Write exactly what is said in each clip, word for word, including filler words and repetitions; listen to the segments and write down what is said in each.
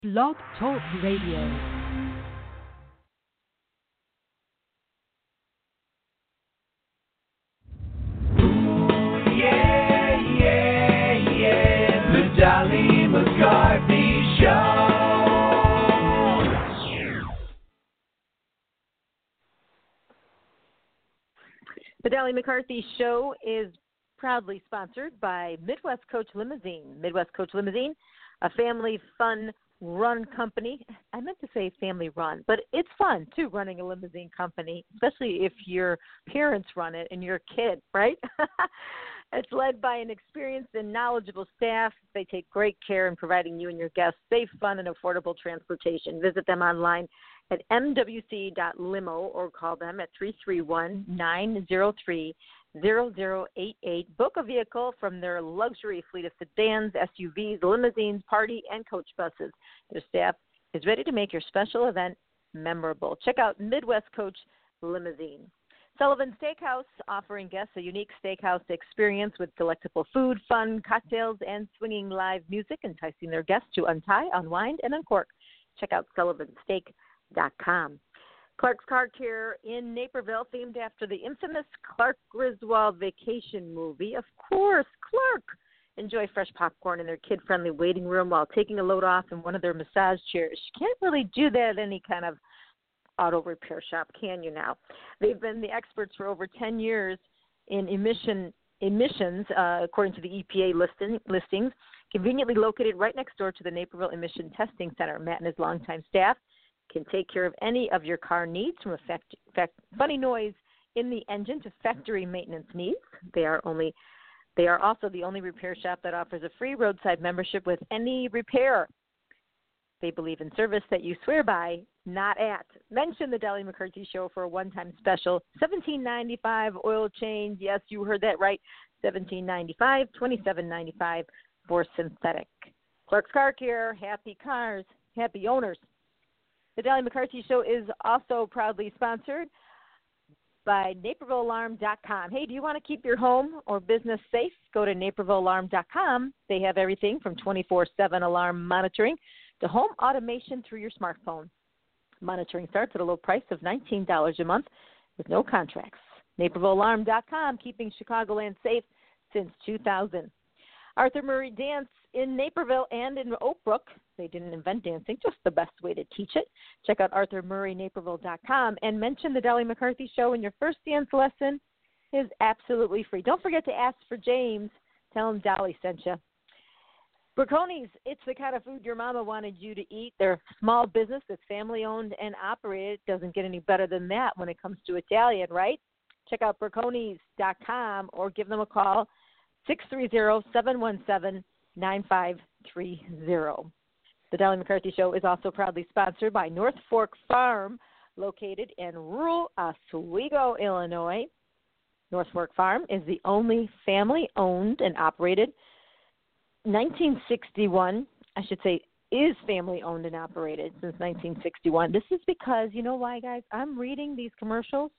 Blog Talk Radio. Dolly McCarthy Show. The Dolly McCarthy Show is proudly sponsored by Midwest Coach Limousine. Midwest Coach Limousine, a family fun run company. I meant to say family run, but it's fun too, running a limousine company, especially if your parents run it and you're a kid, right? It's led by an experienced and knowledgeable staff. They take great care in providing you and your guests safe, fun, and affordable transportation. Visit them online at m w c dot limo or call them at three three one, nine zero three, zero zero eight eight. Book a vehicle from their luxury fleet of sedans, S U Vs, limousines, party, and coach buses. Their staff is ready to make your special event memorable. Check out Midwest Coach Limousine. Sullivan Steakhouse, offering guests a unique steakhouse experience with delectable food, fun, cocktails, and swinging live music, enticing their guests to untie, unwind, and uncork. Check out sullivan steak dot com. Clark's Car Care in Naperville, themed after the infamous Clark Griswold vacation movie. Of course, Clark. Enjoy fresh popcorn in their kid-friendly waiting room while taking a load off in one of their massage chairs. You can't really do that at any kind of auto repair shop, can you now? They've been the experts for over ten years in emission emissions, uh, according to the E P A listing, listings, conveniently located right next door to the Naperville Emission Testing Center. Matt and his longtime staff can take care of any of your car needs, from effect, effect, funny noise in the engine to factory maintenance needs. They are only they are also the only repair shop that offers a free roadside membership with any repair. They believe in service that you swear by, not at. Mention the Dolly McCarthy Show for a one-time special. seventeen ninety-five oil change. Yes, you heard that right. seventeen ninety-five, twenty-seven ninety-five for synthetic. Clark's Car Care, happy cars, happy owners. The Dolly McCarthy Show is also proudly sponsored by Naperville Alarm dot com. Hey, do you want to keep your home or business safe? Go to Naperville Alarm dot com. They have everything from twenty-four seven alarm monitoring to home automation through your smartphone. Monitoring starts at a low price of nineteen dollars a month with no contracts. Naperville Alarm dot com, keeping Chicagoland safe since two thousand. Arthur Murray Dance in Naperville and in Oak Brook. They didn't invent dancing, just the best way to teach it. Check out Arthur Murray Naperville dot com and mention the Dolly McCarthy Show, and your first dance lesson is absolutely free. Don't forget to ask for James. Tell him Dolly sent you. Braconi's, it's the kind of food your mama wanted you to eat. They're a small business that's family-owned and operated. It doesn't get any better than that when it comes to Italian, right? Check out Braconis dot com or give them a call, six three zero, seven one seven, nine five three zero. The Dolly McCarthy Show is also proudly sponsored by North Fork Farm, located in rural Oswego, Illinois. North Fork Farm is the only family-owned and operated nineteen sixty-one, I should say, is family-owned and operated since nineteen sixty-one. This is because, you know why, guys? I'm reading these commercials.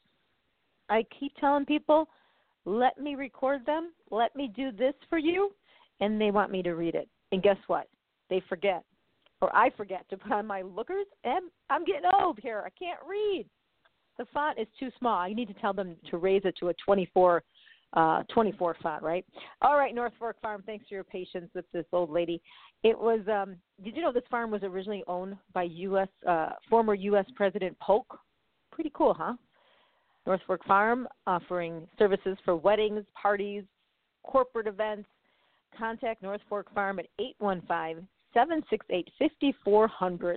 I keep telling people, let me record them, let me do this for you, and they want me to read it. And guess what? They forget, or I forget to put on my lookers, and I'm getting old here. I can't read. The font is too small. I need to tell them to raise it to a twenty-four Uh, twenty-four font, right? All right, North Fork Farm, thanks for your patience with this old lady. It was, um, did you know this farm was originally owned by U S Uh, former U S President Polk? Pretty cool, huh? North Fork Farm, offering services for weddings, parties, corporate events. Contact North Fork Farm at eight one five, seven six eight, five four zero zero.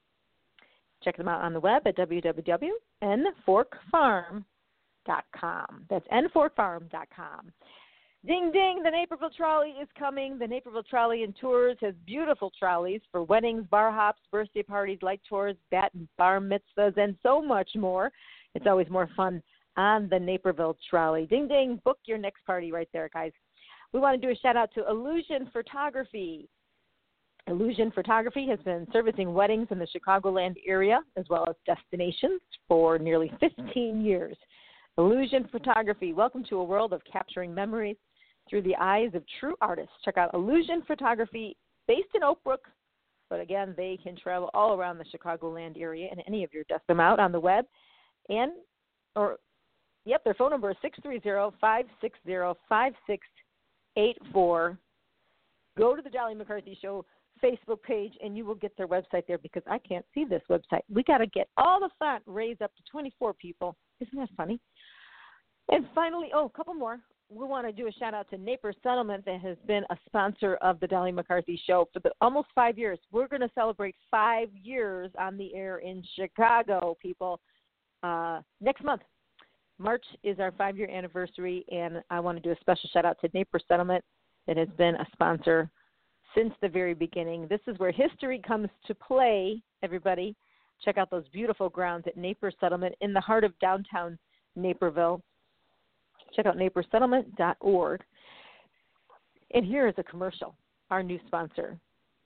Check them out on the web at w w w dot n fork farm dot com. That's n fork farm dot com. Ding, ding, the Naperville Trolley is coming. The Naperville Trolley and Tours has beautiful trolleys for weddings, bar hops, birthday parties, light tours, bat and bar mitzvahs, and so much more. It's always more fun on the Naperville Trolley. Ding, ding, book your next party right there, guys. We want to do a shout-out to Illusion Photography. Illusion Photography has been servicing weddings in the Chicagoland area as well as destinations for nearly fifteen years. Illusion Photography, welcome to a world of capturing memories through the eyes of true artists. Check out Illusion Photography, based in Oak Brook, But again, they can travel all around the Chicagoland area and any of your dust them out on the web. And, or, yep, their phone number is six three zero, five six zero, five six eight four. Go to the Dolly McCarthy Show Facebook page, and you will get their website there because I can't see this website. We got to get all the font raised up to twenty-four people. Isn't that funny? And finally, oh, a couple more. We want to do a shout-out to Napier Settlement that has been a sponsor of the Dolly McCarthy Show for the, almost five years. We're going to celebrate five years on the air in Chicago, people, uh, next month. March is our five-year anniversary, and I want to do a special shout-out to Napier Settlement that has been a sponsor since the very beginning. This is where history comes to play, everybody. Check out those beautiful grounds at Napier Settlement in the heart of downtown Naperville. Check out napier settlement dot org. And here is a commercial, our new sponsor.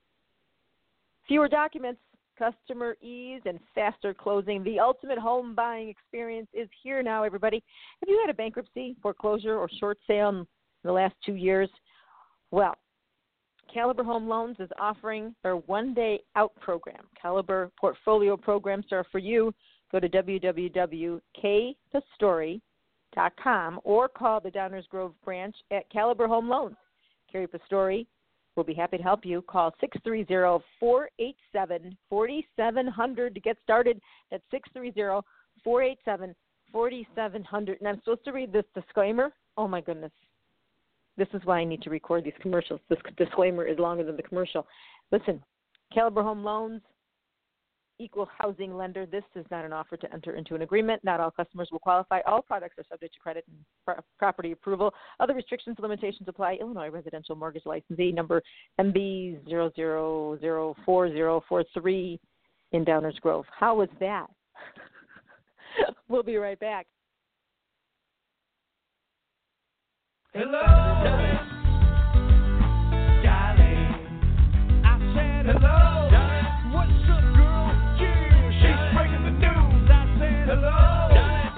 Fewer documents, customer ease, and faster closing. The ultimate home buying experience is here now, everybody. Have you had a bankruptcy, foreclosure, or short sale in the last two years? Well, Caliber Home Loans is offering their one-day out program. Caliber portfolio programs are for you. Go to w w w dot k pastori dot com or call the Downers Grove branch at Caliber Home Loans. Carrie Pastori will be happy to help you. Call six three zero, four eight seven, four seven zero zero to get started. That's six three zero, four eight seven, four seven zero zero. And I'm supposed to read this disclaimer? Oh, my goodness. This is why I need to record these commercials. This disclaimer is longer than the commercial. Listen, Caliber Home Loans, equal housing lender. This is not an offer to enter into an agreement. Not all customers will qualify. All products are subject to credit and pro- property approval. Other restrictions, limitations apply. Illinois Residential Mortgage Licensee number M B zero zero zero four zero four three in Downers Grove. How was that? We'll be right back. Hello, darling. Darling. I said hello. Darling. What's up, girl? Yeah, she's breaking the news. I said hello. Darling.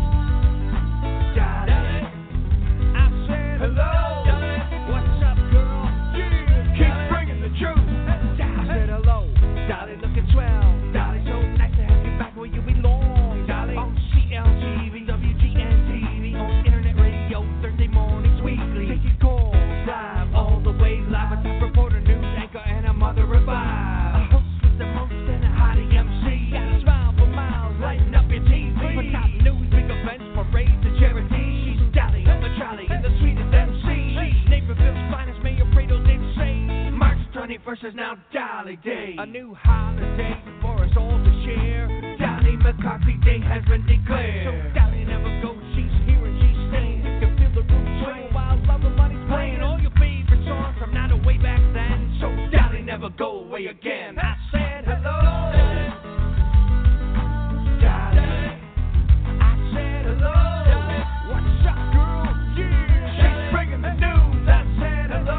Darling. I said hello. Darling. What's up, girl? Yeah, keep bringing the truth. I said hello. Darling, looking swell. Darling, so nice to have you back where you belong. Darling, on C L T V, W G N T V, on internet radio, Thursday morning. Weekly, taking calls live, all the way live. A top reporter, news anchor, and a mother revive. A host with the most and a hottie M C. Got a smile for miles, lighting up your T V. For top news, big events, parades and charity. She's Dolly on the trolley, and the sweetest M C. She's Naperville's finest, Mayor Prado's insane. March twenty-first is now Dolly Day. A new holiday for us all to share. Dolly McCarthy Day has been declared. So Dolly never goes, she's here and she's staying. You can feel the room sway while love and money's playing. All your favorite songs from now to way back then. So Dolly never go away again. I said hello. Dolly. I said hello. What's up, girl? Yeah. She's bringing the news. I said hello.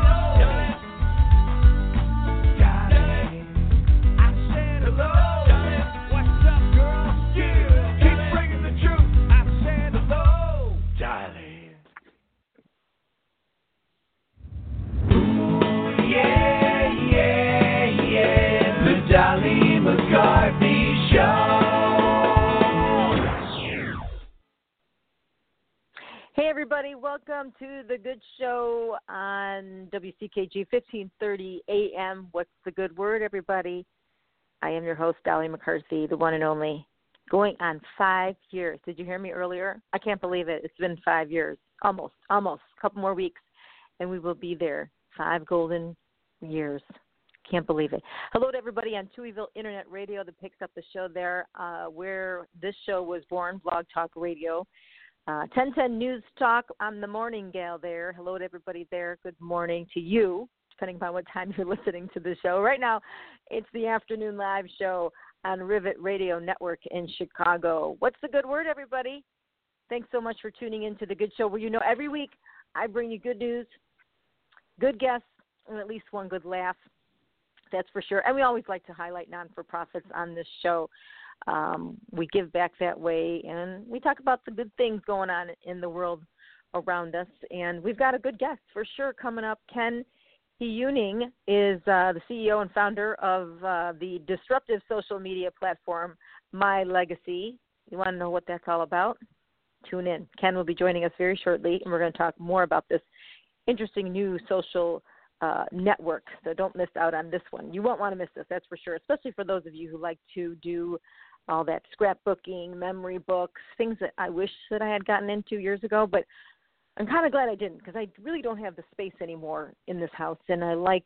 Dolly. I said hello. What's up, girl? Yeah. Keep bringing the truth. I said hello. Dolly. Yeah, yeah, yeah, the Dolly McCarthy Show. Hey, everybody. Welcome to The Good Show on W C K G fifteen thirty A M. What's the good word, everybody? I am your host, Dolly McCarthy, the one and only. Going on five years. Did you hear me earlier? I can't believe it. It's been five years. Almost. Almost. A couple more weeks, and we will be there. Five golden years. Can't believe it. Hello to everybody on Tuieville Internet Radio that picks up the show there, uh, where this show was born, Blog Talk Radio. Uh, ten ten News Talk, I'm the morning gal there. Hello to everybody there. Good morning to you, depending upon what time you're listening to the show. Right now, it's the afternoon live show on Rivet Radio Network in Chicago. What's the good word, everybody? Thanks so much for tuning in to The Good Show, where you know every week I bring you good news, good guests, and at least one good laugh. That's for sure. And we always like to highlight non-for-profits on this show. Um, we give back that way, and we talk about the good things going on in the world around us. And we've got a good guest for sure coming up. Ken He Yuning is uh, the C E O and founder of uh, the disruptive social media platform My Legacy. You want to know what that's all about? Tune in. Ken will be joining us very shortly, and we're going to talk more about this interesting new social uh, network. So don't miss out on this one. You won't want to miss this, that's for sure, especially for those of you who like to do all that scrapbooking, memory books, things that I wish that I had gotten into years ago, but I'm kind of glad I didn't because I really don't have the space anymore in this house, and I like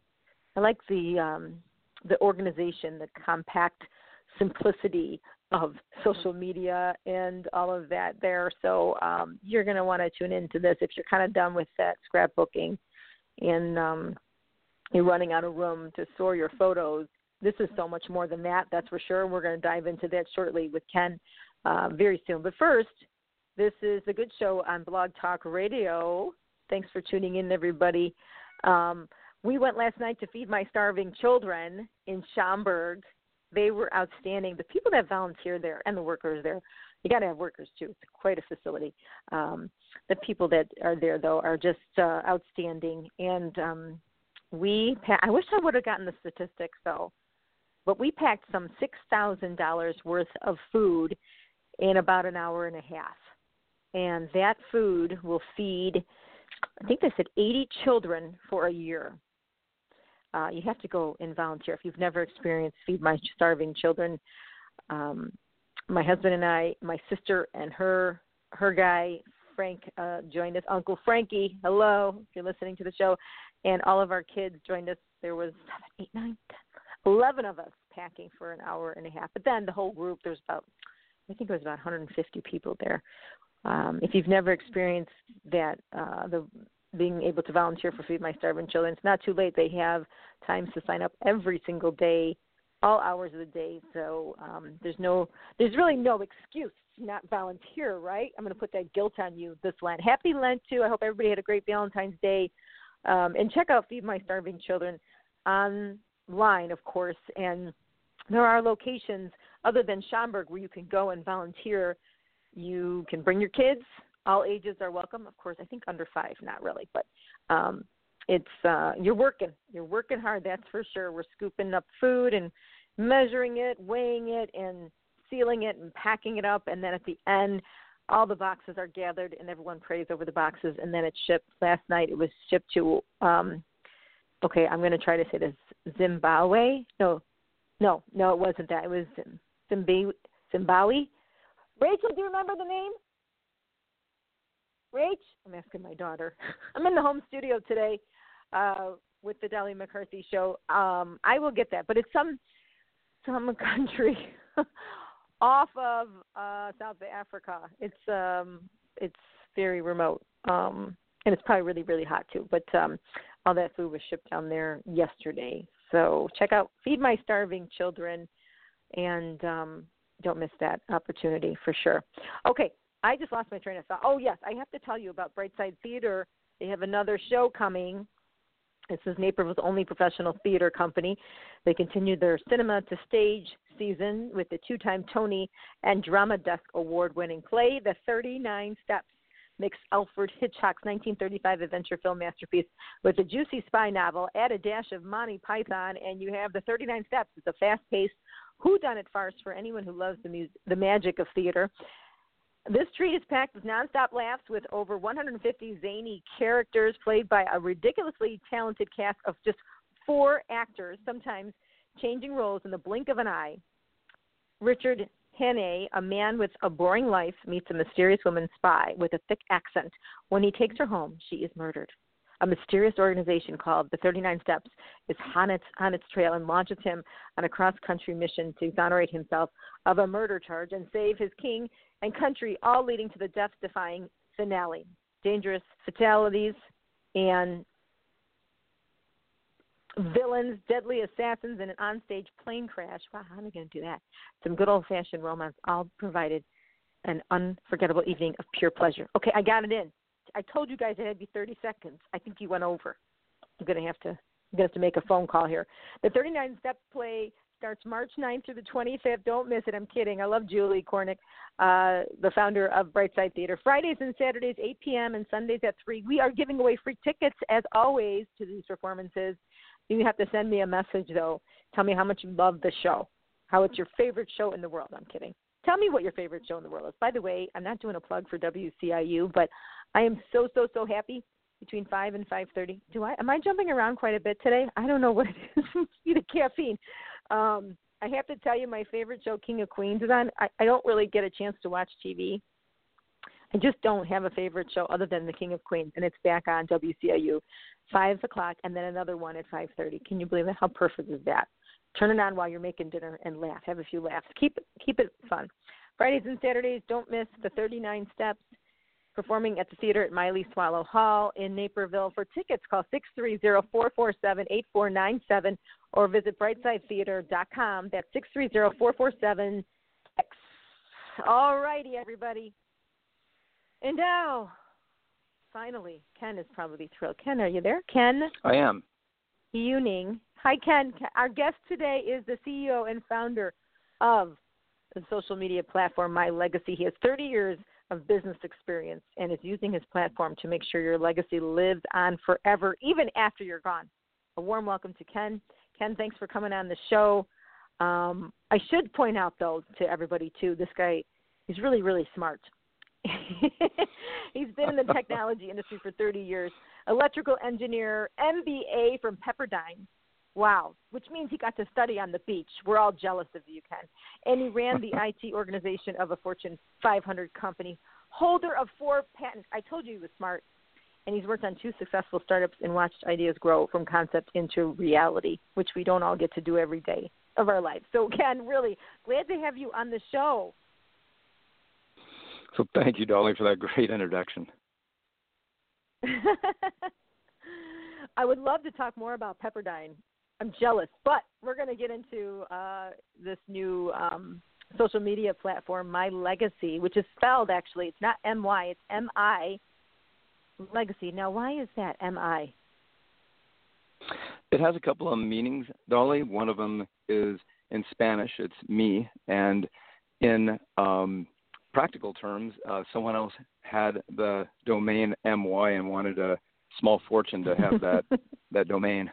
I like the um, the organization, the compact simplicity of social media and all of that there. So um, you're going to want to tune into this if you're kind of done with that scrapbooking and um, you're running out of room to store your photos. This is so much more than that, that's for sure. We're going to dive into that shortly with Ken uh, very soon. But first, this is The Good Show on Blog Talk Radio. Thanks for tuning in, everybody. Um, we went last night to feed my starving children in Schaumburg. They were outstanding. The people that volunteer there and the workers there, you got to have workers too. It's quite a facility. Um, the people that are there, though, are just uh, outstanding. And um, we, I wish I would have gotten the statistics, though, but we packed some six thousand dollars worth of food in about an hour and a half. And that food will feed, I think they said eighty children for a year. Uh, you have to go and volunteer. If you've never experienced Feed My Starving Children, um, my husband and I, my sister and her her guy, Frank, uh, joined us. Uncle Frankie, hello, if you're listening to the show. And all of our kids joined us. There was seven, eight, nine, ten, eleven of us packing for an hour and a half. But then the whole group, there's about, I think it was about one hundred fifty people there. Um, if you've never experienced that, uh, the being able to volunteer for Feed My Starving Children, it's not too late. They have times to sign up every single day, all hours of the day. So um, there's no, there's really no excuse to not volunteer, right? I'm going to put that guilt on you this Lent. Happy Lent, too. I hope everybody had a great Valentine's Day. Um, and check out Feed My Starving Children online, of course. And there are locations other than Schaumburg where you can go and volunteer. You can bring your kids. All ages are welcome. Of course, I think under five, not really. But um, it's uh, you're working. You're working hard, that's for sure. We're scooping up food and measuring it, weighing it, and sealing it and packing it up. And then at the end, all the boxes are gathered, and everyone prays over the boxes, and then it's shipped. Last night it was shipped to, um, okay, I'm going to try to say this, Zimbabwe? No, no, no, it wasn't that. It was Zimbabwe. Zimbabwe. Rachel, do you remember the name? Rach? I'm asking my daughter. I'm in the home studio today uh, with the Dali McCarthy Show. Um, I will get that, but it's some some country off of uh, South Africa. It's um, it's very remote, um, and it's probably really, really hot too. But um, all that food was shipped down there yesterday. So check out Feed My Starving Children, and um, don't miss that opportunity for sure. Okay. I just lost my train of thought. Oh, yes, I have to tell you about Brightside Theater. They have another show coming. This is Naperville's only professional theater company. They continue their cinema to stage season with the two-time Tony and Drama Desk award-winning play, The thirty-nine Steps, mix Alfred Hitchcock's nineteen thirty-five adventure film masterpiece with a juicy spy novel, add a dash of Monty Python, and you have The thirty-nine Steps. It's a fast-paced whodunit farce for anyone who loves the, mu- the magic of theater. This treat is packed with nonstop laughs with over one hundred fifty zany characters played by a ridiculously talented cast of just four actors, sometimes changing roles in the blink of an eye. Richard Hannay, a man with a boring life, meets a mysterious woman spy with a thick accent. When he takes her home, she is murdered. A mysterious organization called the thirty-nine Steps is on its, on its trail and launches him on a cross-country mission to exonerate himself of a murder charge and save his king and country, all leading to the death-defying finale. Dangerous fatalities and villains, deadly assassins, and an onstage plane crash. Wow, how am I going to do that? Some good old-fashioned romance, all provided an unforgettable evening of pure pleasure. Okay, I got it in. I told you guys it had to be thirty seconds. I think you went over. I'm going to have to I'm going to have to make a phone call here. The thirty-nine Step play starts March ninth through the twenty-fifth. Don't miss it. I'm kidding. I love Julie Cornick, uh, the founder of Brightside Theater. Fridays and Saturdays, eight p.m. and Sundays at three. We are giving away free tickets, as always, to these performances. You have to send me a message, though. Tell me how much you love the show, how it's your favorite show in the world. I'm kidding. Tell me what your favorite show in the world is. By the way, I'm not doing a plug for W C I U, but I am so, so, so happy between five and five thirty. Do I? Am I jumping around quite a bit today? I don't know what it is. Be the caffeine. Um, I have to tell you, my favorite show, King of Queens, is on. I, I don't really get a chance to watch T V. I just don't have a favorite show other than the King of Queens, and it's back on W C I U, five o'clock, and then another one at five thirty. Can you believe it? How perfect is that? Turn it on while you're making dinner and laugh. Have a few laughs. Keep it, keep it fun. Fridays and Saturdays, don't miss the thirty-nine Steps, performing at the theater at Miley Swallow Hall in Naperville. For tickets, call six three zero, four four seven, eight four nine seven or visit brightside theater dot com. That's six three zero, four four seven, X. All righty, everybody. And now, finally, Ken is probably thrilled. Ken, are you there? Ken? I am. Ewing. Hi, Ken. Our guest today is the C E O and founder of the social media platform My Legacy. He has thirty years of business experience and is using his platform to make sure your legacy lives on forever, even after you're gone. A warm welcome to Ken. Ken, thanks for coming on the show. Um, I should point out, though, to everybody, too, this guy is really, really smart. He's been in the technology industry for thirty years, electrical engineer, M B A from Pepperdine. Wow, which means he got to study on the beach. We're all jealous of you, Ken. And he ran the I T organization of a Fortune five hundred company, holder of four patents. I told you he was smart. And he's worked on two successful startups and watched ideas grow from concept into reality, which we don't all get to do every day of our life. So, Ken, really glad to have you on the show. So thank you, Dolly, for that great introduction. I would love to talk more about Pepperdine. I'm jealous, but we're going to get into uh, this new um, social media platform, My Legacy, which is spelled, actually, it's not M Y, it's M I, Legacy. Now, why is that, M I? It has a couple of meanings, Dolly. One of them is in Spanish, it's me, and in um, practical terms, uh, someone else had the domain M Y and wanted a small fortune to have that, that domain.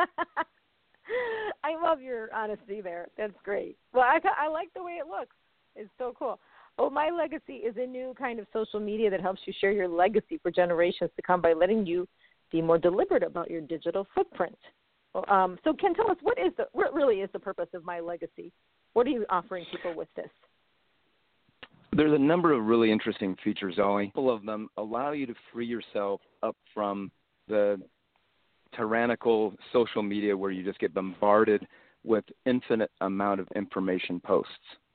I love your honesty there. That's great. Well, I, I like the way it looks. It's so cool. Oh, My Legacy is a new kind of social media that helps you share your legacy for generations to come by letting you be more deliberate about your digital footprint. Um, so, Ken, tell us, what is the what really is the purpose of My Legacy? What are you offering people with this? There's a number of really interesting features, Dolly. All of them allow you to free yourself up from the tyrannical social media where you just get bombarded with infinite amount of information posts.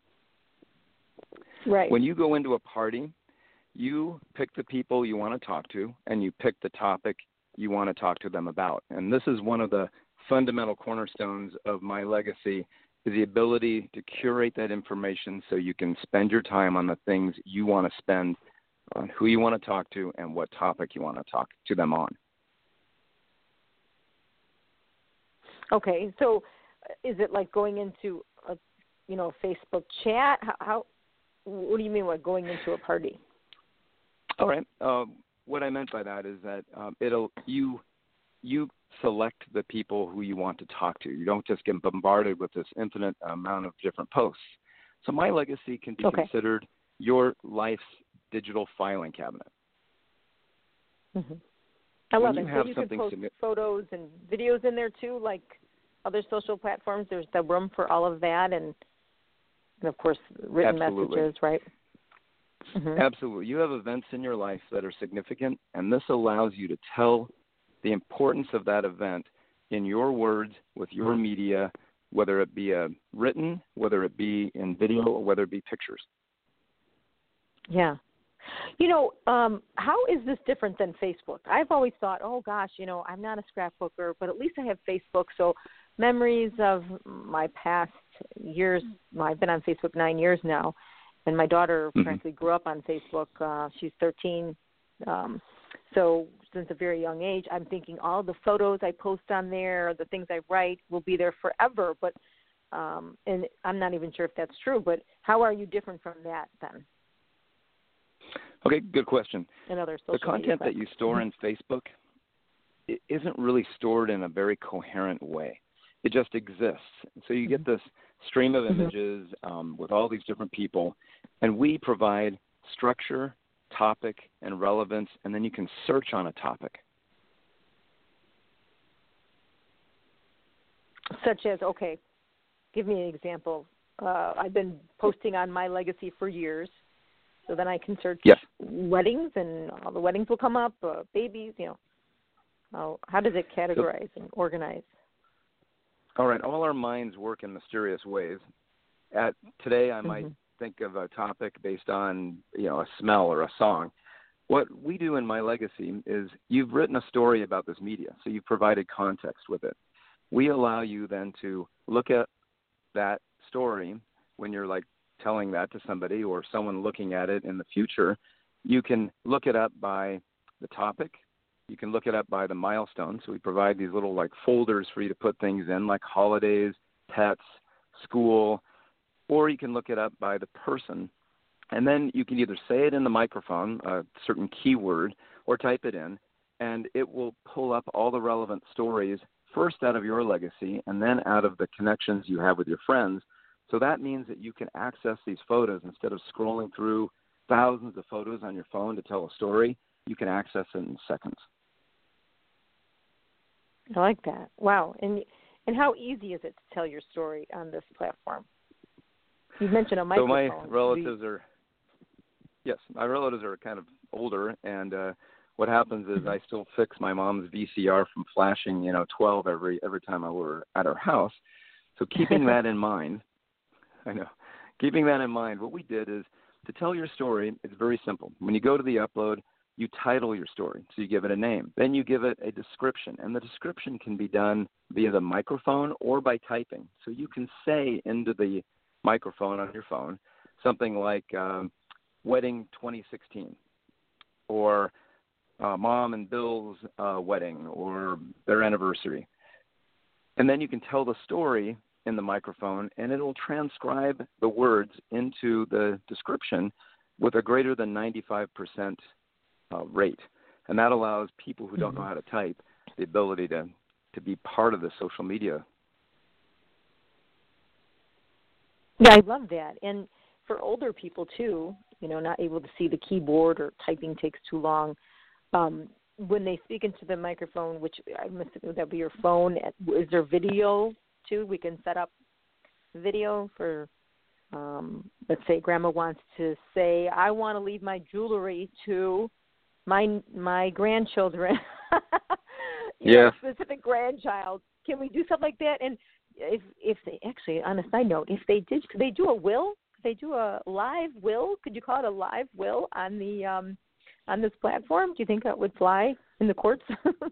Right. When you go into a party, you pick the people you want to talk to, and you pick the topic you want to talk to them about. And this is one of the fundamental cornerstones of My Legacy, is the ability to curate that information so you can spend your time on the things you want to spend, on who you want to talk to, and what topic you want to talk to them on. Okay, so is it like going into a, you know, Facebook chat? How, how what do you mean by going into a party? All right. Uh, what I meant by that is that um, it'll you you select the people who you want to talk to. You don't just get bombarded with this infinite amount of different posts. So My Legacy can be okay. considered your life's digital filing cabinet. Mm-hmm. I love when it. You have so you something can post signi- photos and videos in there too, like other social platforms. There's the room for all of that, and, and of course, written Absolutely. messages, right? Mm-hmm. Absolutely. You have events in your life that are significant, and this allows you to tell the importance of that event in your words, with your media, whether it be a written, whether it be in video, or whether it be pictures. Yeah. You know, um, how is this different than Facebook? I've always thought, oh, gosh, you know, I'm not a scrapbooker, but at least I have Facebook. So memories of my past years, well, I've been on Facebook nine years now, and my daughter, Mm-hmm. frankly, grew up on Facebook. Uh, she's thirteen. Um, so since a very young age, I'm thinking all the photos I post on there, the things I write will be there forever. But Um, and I'm not even sure if that's true, but how are you different from that then? Okay, good question. And other social the content media that you store in Facebook it isn't really stored in a very coherent way. It just exists. So you get this stream of images um, with all these different people, and we provide structure, topic, and relevance, and then you can search on a topic. Such as, okay, give me an example. Uh, I've been posting on My Legacy for years, so then I can search yes. weddings, and all the weddings will come up, uh, babies, you know. Oh, how does it categorize so, and organize? All right, all our minds work in mysterious ways. At today, I mm-hmm. might think of a topic based on, you know, a smell or a song. What we do in My Legacy is you've written a story about this media, so you've provided context with it. We allow you then to look at that story when you're like telling that to somebody or someone looking at it in the future. You can look it up by the topic. You can look it up by the milestone. So we provide these little like folders for you to put things in, like holidays, pets, school, or you can look it up by the person. And then you can either say it in the microphone, a certain keyword, or type it in, and it will pull up all the relevant stories first out of your legacy and then out of the connections you have with your friends. So that means that you can access these photos instead of scrolling through thousands of photos on your phone to tell a story. You can access it in seconds. I like that. Wow. And and how easy is it to tell your story on this platform? You mentioned a microphone. So my relatives you... are, yes, my relatives are kind of older, and uh, what happens is I still fix my mom's V C R from flashing, you know, twelve every every time I were at her house. So keeping that in mind, I know, keeping that in mind, what we did is to tell your story, it's very simple. When you go to the upload, you title your story, so you give it a name. Then you give it a description, and the description can be done via the microphone or by typing. So you can say into the microphone on your phone something like um, Wedding twenty sixteen or uh, Mom and Bill's uh, wedding or their anniversary. And then you can tell the story in the microphone, and it'll transcribe the words into the description with a greater than ninety-five percent Uh, rate, and that allows people who don't know how to type the ability to, to be part of the social media. Yeah, I love that. And for older people too, you know, not able to see the keyboard or typing takes too long, um, when they speak into the microphone, which I'm assuming that would be your phone, is there video too? We can set up video for, um, let's say Grandma wants to say, I want to leave my jewelry to my my grandchildren, you yeah. know, specific grandchild. Can we do something like that? And if if they actually, on a side note, if they did, could they do a will? Could they do a live will? Could you call it a live will on the um, on this platform? Do you think that would fly in the courts?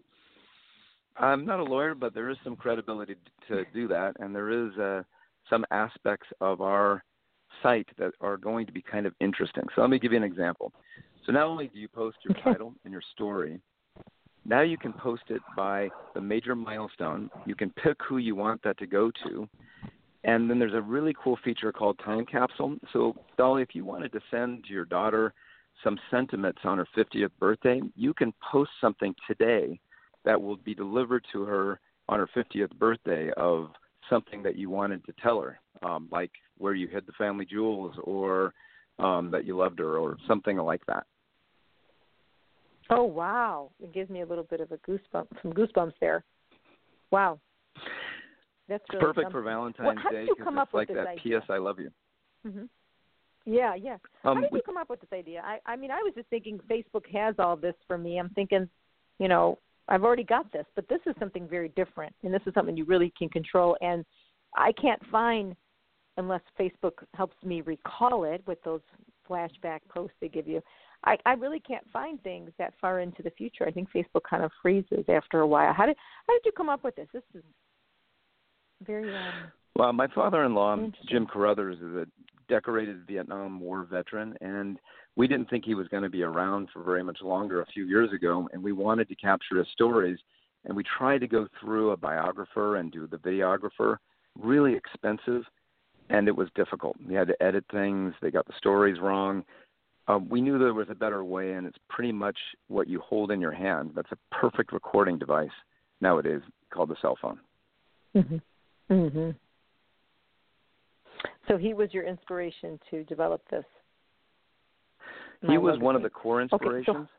I'm not a lawyer, but there is some credibility to do that, and there is uh, some aspects of our site that are going to be kind of interesting. So let me give you an example. So not only do you post your okay. title and your story, now you can post it by the major milestone. You can pick who you want that to go to. And then there's a really cool feature called Time Capsule. So, Dolly, if you wanted to send your daughter some sentiments on her fiftieth birthday, you can post something today that will be delivered to her on her fiftieth birthday of something that you wanted to tell her, um, like where you hid the family jewels or um, that you loved her or something like that. Oh, wow. It gives me a little bit of a goosebump, some goosebumps there. Wow. That's really perfect something. for Valentine's well, how Day because it's like that idea? P S I love you. Mm-hmm. Yeah, yeah. Um, how did you come up with this idea? I, I mean, I was just thinking Facebook has all this for me. I'm thinking, you know, I've already got this, but this is something very different, and this is something you really can control. And I can't find, unless Facebook helps me recall it with those flashback posts they give you, I, I really can't find things that far into the future. I think Facebook kind of freezes after a while. How did how did you come up with this? This is very um, well, my father-in-law, Jim Carruthers, is a decorated Vietnam War veteran, and we didn't think he was going to be around for very much longer a few years ago, and we wanted to capture his stories, and we tried to go through a biographer and do the videographer, really expensive, and it was difficult. You had to edit things. They got the stories wrong. Uh, we knew there was a better way, and it's pretty much what you hold in your hand. That's a perfect recording device nowadays called the cell phone. Mm-hmm. Mm-hmm. So he was your inspiration to develop this? He was one of the core inspirations. Okay,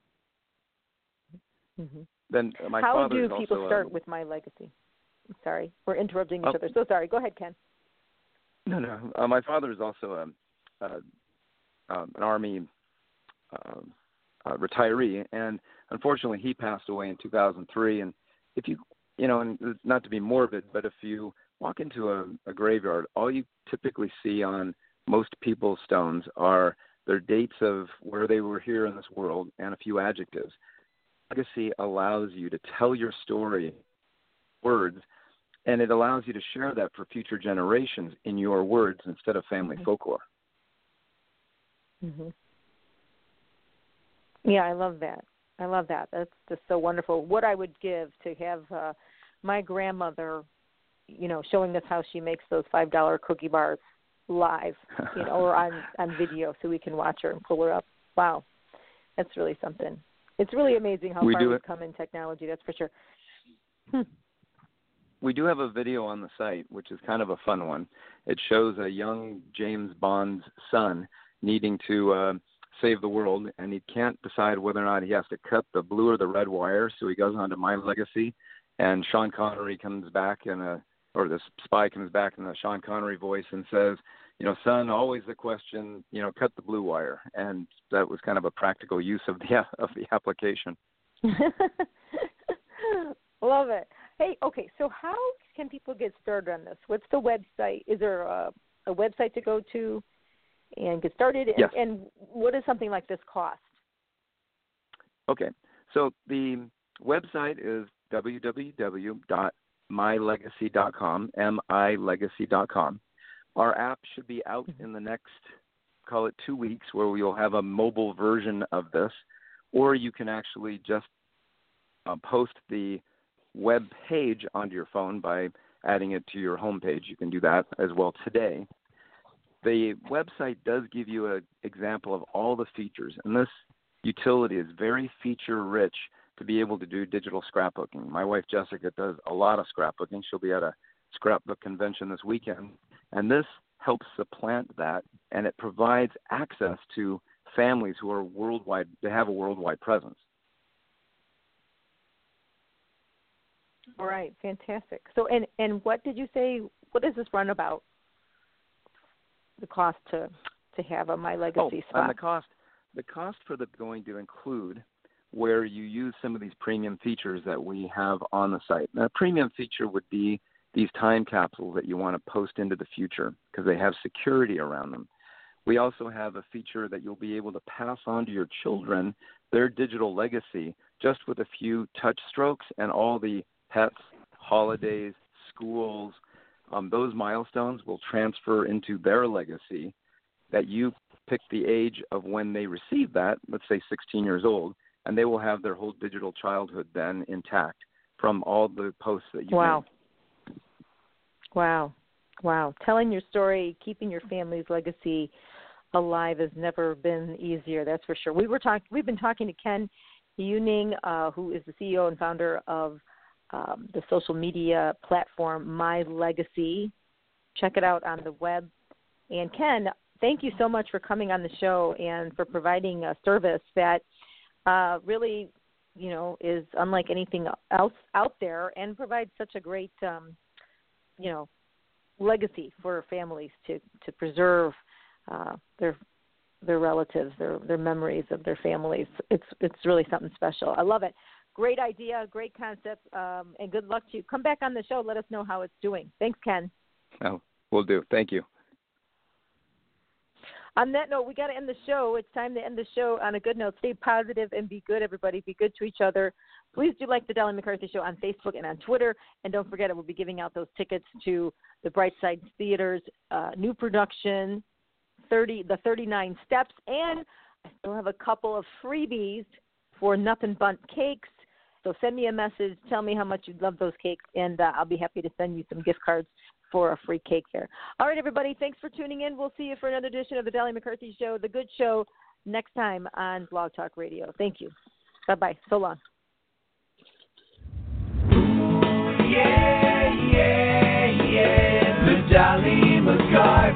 so, mm-hmm. Then my How father do is people also, start um, with My Legacy? I'm sorry, we're interrupting each oh, other. So sorry. Go ahead, Ken. No, no. Uh, my father is also a, a, um, an Army uh, uh, retiree, and unfortunately, he passed away in two thousand three. And if you, you know, and not to be morbid, but if you walk into a, a graveyard, all you typically see on most people's stones are their dates of where they were here in this world and a few adjectives. Legacy allows you to tell your story, words, and it allows you to share that for future generations in your words instead of family mm-hmm. folklore. Mm-hmm. Yeah, I love that. I love that. That's just so wonderful. What I would give to have uh, my grandmother, you know, showing us how she makes those five dollar cookie bars live, you know, or on, on video so we can watch her and pull her up. Wow. That's really something. It's really amazing how we far do we've it. come in technology, that's for sure. Hmm. We do have a video on the site, which is kind of a fun one. It shows a young James Bond's son needing to uh, save the world, and he can't decide whether or not he has to cut the blue or the red wire, so he goes on to My Legacy, and Sean Connery comes back in a or the spy comes back in the Sean Connery voice and says, you know, son, always the question, you know, cut the blue wire. And that was kind of a practical use of the of the application. Love it. Hey, okay, so how can people get started on this? What's the website? Is there a, a website to go to and get started? And, yes. and what does something like this cost? Okay, so the website is w w w dot my legacy dot com, M I legacy dot com. Our app should be out in the next, call it two weeks, where we will have a mobile version of this, or you can actually just uh, post the web page onto your phone by adding it to your home page. You can do that as well today. The website does give you an example of all the features, and this utility is very feature-rich to be able to do digital scrapbooking. My wife, Jessica, does a lot of scrapbooking. She'll be at a scrapbook convention this weekend, and this helps supplant that, and it provides access to families who are worldwide, they have a worldwide presence. All right, fantastic. So, and, and what did you say, what does this run about, the cost to, to have a My Legacy oh, spot? And the cost, the cost for the going to include where you use some of these premium features that we have on the site. Now, a premium feature would be these time capsules that you want to post into the future because they have security around them. We also have a feature that you'll be able to pass on to your children their digital legacy just with a few touch strokes, and all the pets, holidays, schools, um, those milestones will transfer into their legacy that you pick the age of when they receive that, let's say sixteen years old, and they will have their whole digital childhood then intact from all the posts that you Wow. made. Wow. Wow. Telling your story, keeping your family's legacy alive has never been easier, that's for sure. We were talking we've been talking to Ken Euning, uh, who is the C E O and founder of um, the social media platform My Legacy. Check it out on the web. And Ken, thank you so much for coming on the show and for providing a service that uh, really, you know, is unlike anything else out there, and provides such a great, um, you know, legacy for families to, to preserve uh, their their relatives, their their memories of their families. It's it's really something special. I love it. Great idea, great concept, um, and good luck to you. Come back on the show. Let us know how it's doing. Thanks, Ken. Oh, will do. Thank you. On that note, we got to end the show. It's time to end the show on a good note. Stay positive and be good, everybody. Be good to each other. Please do like the Dali McCarthy Show on Facebook and on Twitter. And don't forget, we'll be giving out those tickets to the Brightside Theater's uh, new production, thirty the thirty-nine Steps. And I still have a couple of freebies for Nothing Bundt Cakes. So send me a message. Tell me how much you love those cakes, and uh, I'll be happy to send you some gift cards for a free cake there. All right, everybody, thanks for tuning in. We'll see you for another edition of the Dolly McCarthy Show, The Good Show, next time on Blog Talk Radio. Thank you. Bye-bye. So long. Yeah, yeah, yeah, the Dolly McCarthy